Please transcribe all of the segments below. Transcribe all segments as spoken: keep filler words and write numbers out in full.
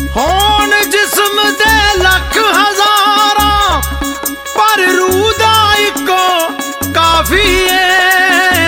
ਹੋਣ ਜਿਸਮ ਦੇ ਲੱਖ ਹਜ਼ਾਰਾਂ ਪਰ ਰੂਹ ਦਾ ਇੱਕੋ ਕਾਫੀ ਏ।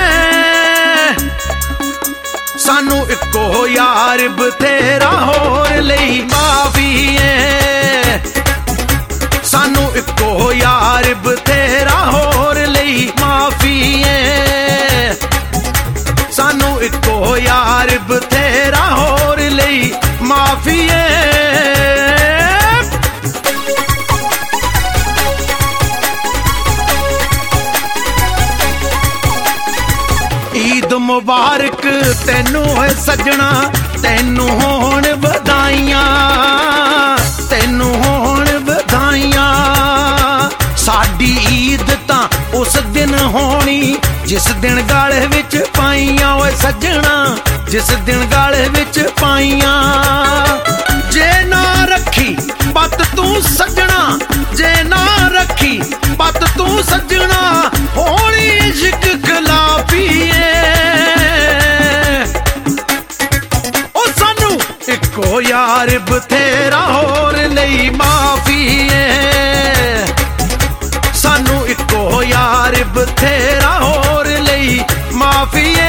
ਸਾਨੂੰ ਇੱਕੋ ਯਾਰ ਬਥੇਰਾ ਹੋਰ ਲਈ ਮਾਫੀ ਏ। ਸਾਨੂੰ ਇੱਕੋ ਯਾਰ ਬਥੇਰਾ ਹੋਰ ਲਈ ਮਾਫੀ ਏ। ਸਾਨੂੰ ਇੱਕੋ ਯਾਰ ਬਥੇਰਾ ਹੋਰ ਲਈ ਮਾਫੀ ਏ। ਈਦ ਮੁਬਾਰਕ ਤੈਨੂੰ ਓਏ ਸੱਜਣਾ, ਤੈਨੂੰ ਹੋਣ ਵਧਾਈਆਂ, ਤੈਨੂੰ ਹੋਣ ਵਧਾਈਆਂ। ਸਾਡੀ ਈਦ ਤਾਂ ਉਸ ਦਿਨ ਹੋਣੀ ਜਿਸ ਦਿਨ ਗਲ ਵਿੱਚ ਪਾਈਆਂ ਓਏ ਸੱਜਣਾ, ਜਿਸ ਦਿਨ ਗਲ ਵਿੱਚ ਪਾਈਆਂ। ਜੇ ਨਾ ਰੱਖੀ ਪੱਤ ਤੂੰ ਸੱਜਣਾ, ਜੇ ਨਾ ਰੱਖੀ ਪੱਤ ਤੂੰ ਸੱਜਣਾ, ਹੋਣੀ ਇਸ਼ਕ ਖਿਲਾਫੀ ਏ। ਉਹ ਸਾਨੂੰ ਇੱਕੋ ਯਾਰ ਬਥੇਰਾ ਹੋਰ ਲਈ ਮਾਫੀ ਏ। ਸਾਨੂੰ ਇੱਕੋ ਯਾਰ ਬਥੇਰਾ ਹੋਰ ਲਈ ਮਾਫੀ ਏ।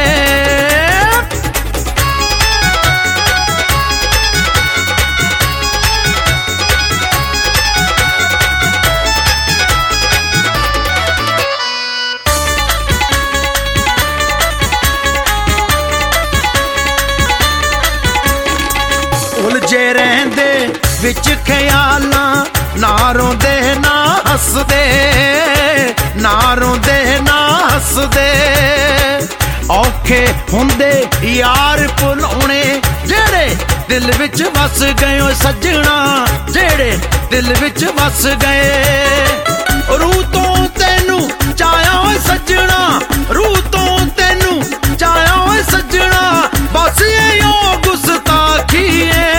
ਉਲਝੇ ਰਹਿੰਦੇ ਵਿੱਚ ਖਿਆਲਾਂ, ਨਾ ਰੋਂਦੇ ਨਾ ਹੱਸਦੇ, ਨਾ ਰੋਂਦੇ ਨਾ ਹੱਸਦੇ। ਔਖੇ ਹੁੰਦੇ ਯਾਰ ਭੁਲਾਉਣੇ ਜਿਹੜੇ ਦਿਲ ਵਿੱਚ ਵਸ ਗਏ ਓ ਸੱਜਣਾ, ਜਿਹੜੇ ਦਿਲ ਵਿੱਚ ਵਸ ਗਏ। ਰੂਹ ਤੋਂ ਤੈਨੂੰ ਚਾਹਿਆ ਓਏ ਸੱਜਣਾ, ਰੂਹ ਤੋਂ ਤੈਨੂੰ ਚਾਹਿਆ ਓਏ ਸੱਜਣਾ, ਬਸ ਇਹੋ ਗੁਸਤਾਖੀ ਏ।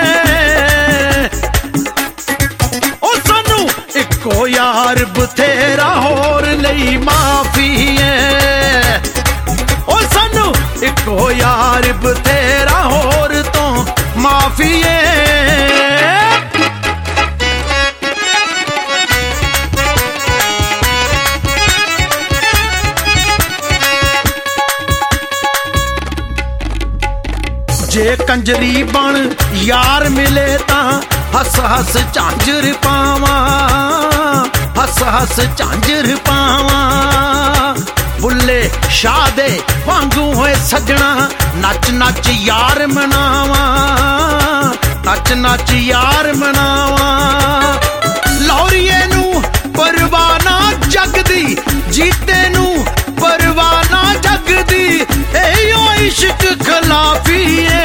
ਉਹ ਸਾਨੂੰ ਇੱਕੋ ਯਾਰ ਬਥੇਰਾ ਹੋਰ ਲਈ ਮਾਫੀ ਏ। ਉਹ ਸਾਨੂੰ ਇੱਕੋ ਯਾਰ ਬਥੇਰਾ ਹੋਰ ਤੋਂ ਮਾਫੀ ਏ। ਜੇ ਕੰਜਰੀ ਬਣ ਯਾਰ ਮਿਲੇ ਤਾਂ ਹੱਸ ਹੱਸ ਝਾਂਜਰ ਪਾਵਾਂ, ਹੱਸ ਹੱਸ ਝਾਂਜਰ ਪਾਵਾਂ। ਬੁੱਲੇ ਸ਼ਾਹ ਦੇ ਵਾਂਗੂ ਹੋਏ ਸੱਜਣਾ, ਨੱਚ ਨੱਚ ਯਾਰ ਮਨਾਵਾਂ, ਨੱਚ ਨੱਚ ਯਾਰ ਮਨਾਵਾਂ। ਲੌਰੀਏ ਨੂੰ ਪਰਵਾਹ ਨਾ ਜੱਗ ਦੀ, ਜੀਤੇ ਨੂੰ ਪਰਵਾਹ ਨਾ ਜੱਗ ਦੀ, ਇਹੋ ਇਸ਼ਕ ਖਿਲਾਫੀ ਏ।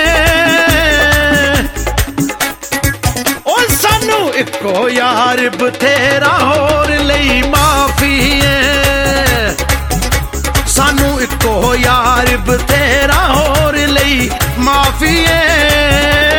ਉਹ ਸਾਨੂੰ ਇੱਕੋ ਯਾਰ ਬਥੇਰਾ ਹੋਰ ਲਈ ਮਾਫੀ ਏ। ਸਾਨੂੰ ਇੱਕੋ ਯਾਰ ਬਥੇਰਾ ਹੋਰ ਲਈ ਮਾਫੀ ਏ।